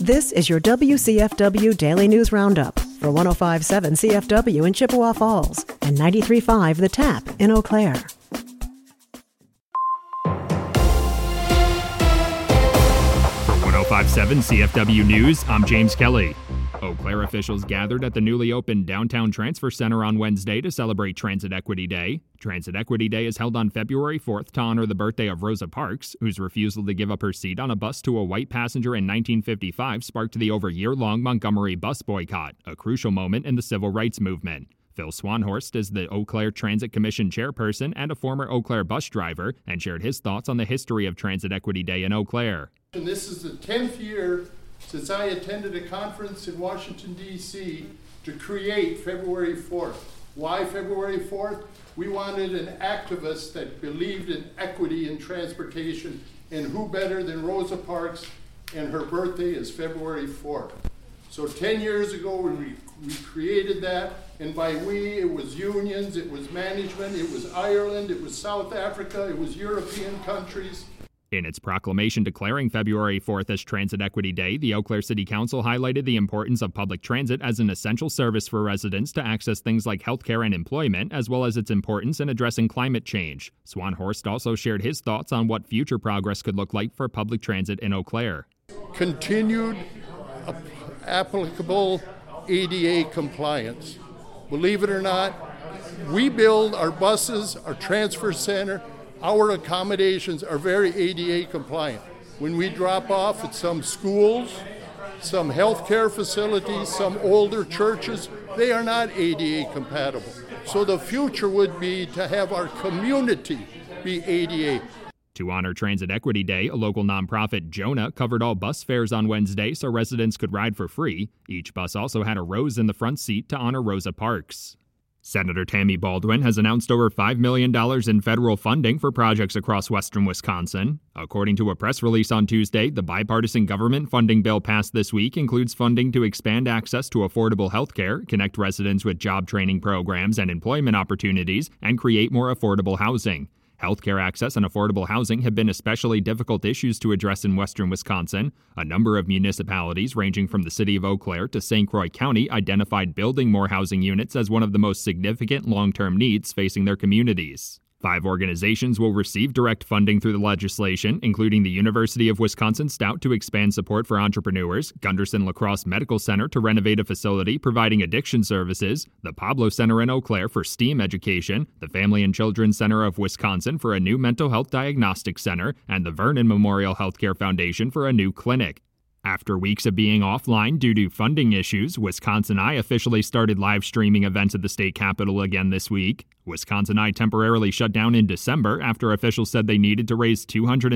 This is your WCFW Daily News Roundup for 105.7 CFW in Chippewa Falls and 93.5 The Tap in Eau Claire. For 105.7 CFW News, I'm James Kelly. Eau Claire officials gathered at the newly opened Downtown Transfer Center on Wednesday to celebrate Transit Equity Day. Transit Equity Day is held on February 4th to honor the birthday of Rosa Parks, whose refusal to give up her seat on a bus to a white passenger in 1955 sparked the over-year-long Montgomery bus boycott, a crucial moment in the civil rights movement. Phil Swanhorst is the Eau Claire Transit Commission chairperson and a former Eau Claire bus driver, and shared his thoughts on the history of Transit Equity Day in Eau Claire. And this is the 10th year since I attended a conference in Washington, D.C. to create February 4th. Why February 4th? We wanted an activist that believed in equity in transportation, and who better than Rosa Parks, and her birthday is February 4th. So 10 years ago, we created that, and by we, it was unions, it was management, it was Ireland, it was South Africa, it was European countries. In its proclamation declaring February 4th as Transit Equity Day, the Eau Claire City Council highlighted the importance of public transit as an essential service for residents to access things like healthcare and employment, as well as its importance in addressing climate change. Swanhorst also shared his thoughts on what future progress could look like for public transit in Eau Claire. Continued applicable ADA compliance. Believe it or not, we build our buses, our transfer center, our accommodations are very ADA compliant. When we drop off at some schools, some healthcare facilities, some older churches, they are not ADA compatible. So the future would be to have our community be ADA. To honor Transit Equity Day, a local nonprofit, Jonah, covered all bus fares on Wednesday so residents could ride for free. Each bus also had a rose in the front seat to honor Rosa Parks. Senator Tammy Baldwin has announced over $5 million in federal funding for projects across western Wisconsin. According to a press release on Tuesday, the bipartisan government funding bill passed this week includes funding to expand access to affordable health care, connect residents with job training programs and employment opportunities, and create more affordable housing. Healthcare access and affordable housing have been especially difficult issues to address in western Wisconsin. A number of municipalities, ranging from the city of Eau Claire to St. Croix County, identified building more housing units as one of the most significant long-term needs facing their communities. 5 organizations will receive direct funding through the legislation, including the University of Wisconsin-Stout to expand support for entrepreneurs, Gunderson La Crosse Medical Center to renovate a facility providing addiction services, the Pablo Center in Eau Claire for STEAM education, the Family and Children's Center of Wisconsin for a new mental health diagnostic center, and the Vernon Memorial Healthcare Foundation for a new clinic. After weeks of being offline due to funding issues, Wisconsin Eye officially started live streaming events at the state capitol again this week. Wisconsin Eye temporarily shut down in December after officials said they needed to raise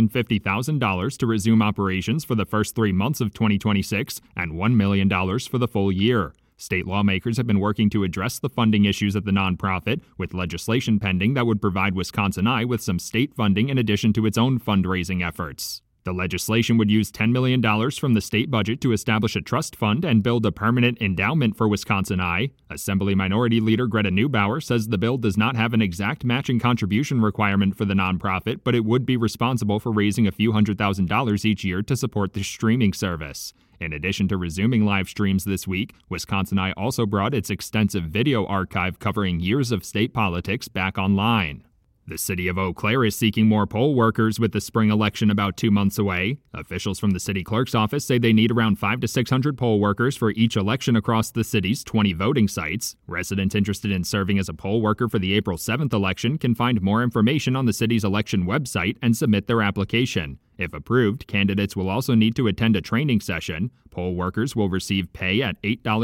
$250,000 to resume operations for the first 3 months of 2026 and $1 million for the full year. State lawmakers have been working to address the funding issues at the nonprofit, with legislation pending that would provide Wisconsin Eye with some state funding in addition to its own fundraising efforts. The legislation would use $10 million from the state budget to establish a trust fund and build a permanent endowment for Wisconsin Eye. Assembly Minority Leader Greta Neubauer says the bill does not have an exact matching contribution requirement for the nonprofit, but it would be responsible for raising a few $100,000 each year to support the streaming service. In addition to resuming live streams this week, Wisconsin Eye also brought its extensive video archive covering years of state politics back online. The city of Eau Claire is seeking more poll workers with the spring election about 2 months away. Officials from the city clerk's office say they need around 500 to 600 poll workers for each election across the city's 20 voting sites. Residents interested in serving as a poll worker for the April 7th election can find more information on the city's election website and submit their application. If approved, candidates will also need to attend a training session. Poll workers will receive pay at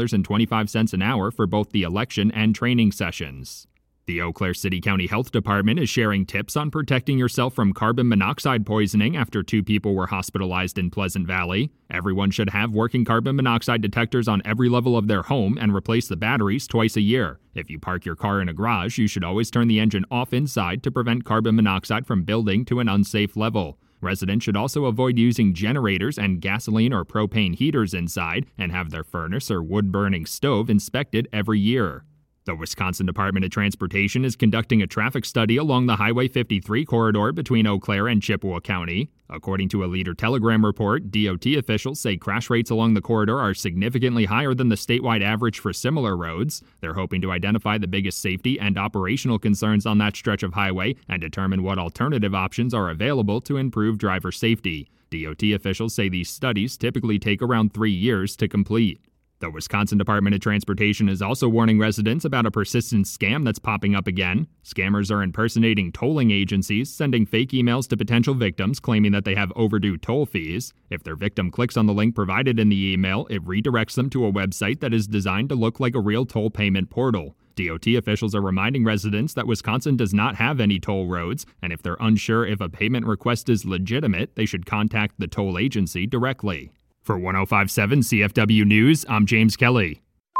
$8.25 an hour for both the election and training sessions. The Eau Claire City County Health Department is sharing tips on protecting yourself from carbon monoxide poisoning after 2 people were hospitalized in Pleasant Valley. Everyone should have working carbon monoxide detectors on every level of their home and replace the batteries twice a year. If you park your car in a garage, you should always turn the engine off inside to prevent carbon monoxide from building to an unsafe level. Residents should also avoid using generators and gasoline or propane heaters inside and have their furnace or wood-burning stove inspected every year. The Wisconsin Department of Transportation is conducting a traffic study along the Highway 53 corridor between Eau Claire and Chippewa County. According to a Leader Telegram report, DOT officials say crash rates along the corridor are significantly higher than the statewide average for similar roads. They're hoping to identify the biggest safety and operational concerns on that stretch of highway and determine what alternative options are available to improve driver safety. DOT officials say these studies typically take around 3 years to complete. The Wisconsin Department of Transportation is also warning residents about a persistent scam that's popping up again. Scammers are impersonating tolling agencies, sending fake emails to potential victims claiming that they have overdue toll fees. If their victim clicks on the link provided in the email, it redirects them to a website that is designed to look like a real toll payment portal. DOT officials are reminding residents that Wisconsin does not have any toll roads, and if they're unsure if a payment request is legitimate, they should contact the toll agency directly. For 105.7 CFW News, I'm James Kelly.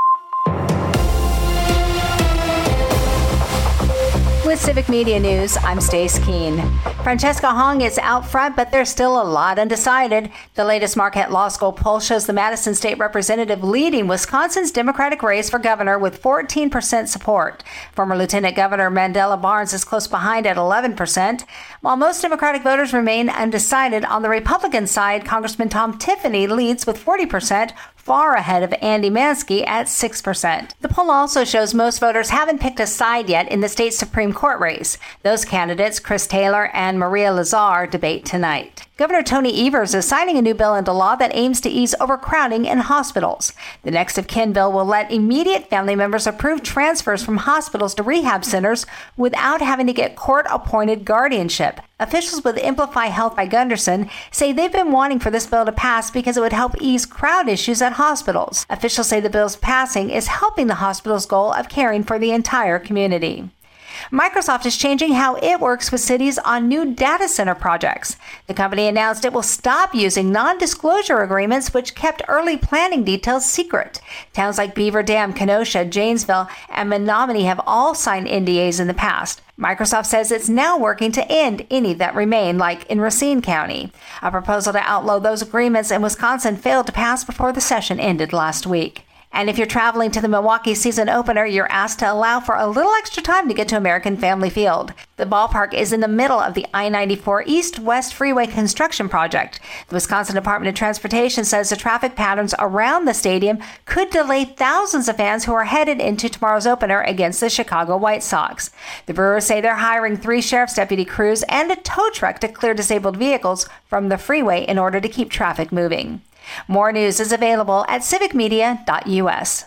With Civic Media News, I'm Stace Keene. Francesca Hong is out front, but there's still a lot undecided. The latest Marquette Law School poll shows the Madison State Representative leading Wisconsin's Democratic race for governor with 14% support. Former Lieutenant Governor Mandela Barnes is close behind at 11%. While most Democratic voters remain undecided, on the Republican side, Congressman Tom Tiffany leads with 40%, far ahead of Andy Mansky at 6%. The poll also shows most voters haven't picked a side yet in the state Supreme Court race. Those candidates, Chris Taylor and Maria Lazar, debate tonight. Governor Tony Evers is signing a new bill into law that aims to ease overcrowding in hospitals. The next of kin bill will let immediate family members approve transfers from hospitals to rehab centers without having to get court-appointed guardianship. Officials with Amplify Health by Gunderson say they've been wanting for this bill to pass because it would help ease crowd issues at hospitals. Officials say the bill's passing is helping the hospital's goal of caring for the entire community. Microsoft is changing how it works with cities on new data center projects. The company announced it will stop using non-disclosure agreements which kept early planning details secret. Towns like Beaver Dam, Kenosha, Janesville, and Menominee have all signed NDAs in the past. Microsoft says it's now working to end any that remain, like in Racine County. A proposal to outlaw those agreements in Wisconsin failed to pass before the session ended last week. And if you're traveling to the Milwaukee season opener, you're asked to allow for a little extra time to get to American Family Field. The ballpark is in the middle of the I-94 East-West Freeway construction project. The Wisconsin Department of Transportation says the traffic patterns around the stadium could delay thousands of fans who are headed into tomorrow's opener against the Chicago White Sox. The Brewers say they're hiring 3 sheriff's deputy crews and a tow truck to clear disabled vehicles from the freeway in order to keep traffic moving. More news is available at civicmedia.us.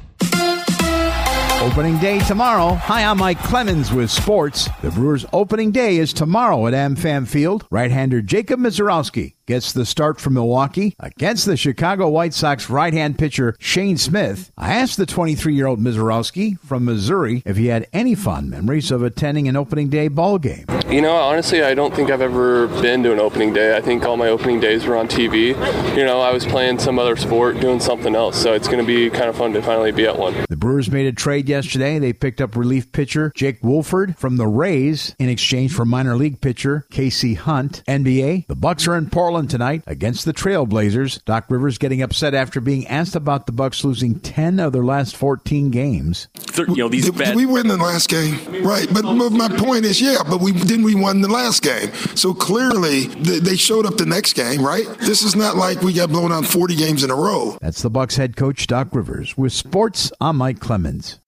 Opening day tomorrow. Hi, I'm Mike Clemens with sports. The Brewers' opening day is tomorrow at AmFam Field. Right-hander Jacob Misiorowski gets the start for Milwaukee against the Chicago White Sox right-hand pitcher Shane Smith. I asked the 23-year-old Misiorowski from Missouri if he had any fond memories of attending an opening day ball game. You know, honestly, I don't think I've ever been to an opening day. I think all my opening days were on TV. You know, I was playing some other sport, doing something else, so it's going to be kind of fun to finally be at one. The Brewers made a trade yesterday. They picked up relief pitcher Jake Wolford from the Rays in exchange for minor league pitcher Casey Hunt. NBA, the Bucks are in Portland tonight against the Trailblazers. Doc Rivers getting upset after being asked about the Bucks losing 10 of their last 14 games. Did we win the last game? Right, but my point is, but we won the last game. So clearly they showed up the next game, right? This is not like we got blown out 40 games in a row. That's the Bucks head coach Doc Rivers. With sports, I'm Mike Clemens.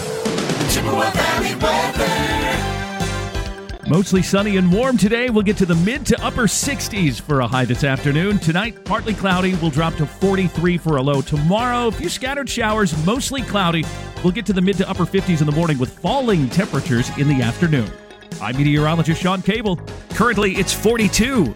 Mostly sunny and warm today. We'll get to the mid to upper 60s for a high this afternoon. Tonight, partly cloudy. We'll drop to 43 for a low. Tomorrow, a few scattered showers, mostly cloudy. We'll get to the mid to upper 50s in the morning with falling temperatures in the afternoon. I'm meteorologist Sean Cable. Currently, it's 42.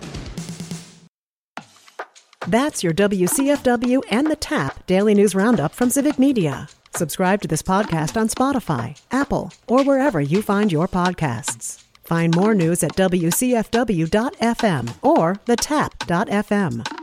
That's your WCFW and the TAP Daily News Roundup from Civic Media. Subscribe to this podcast on Spotify, Apple, or wherever you find your podcasts. Find more news at WCFW.FM or thetap.fm.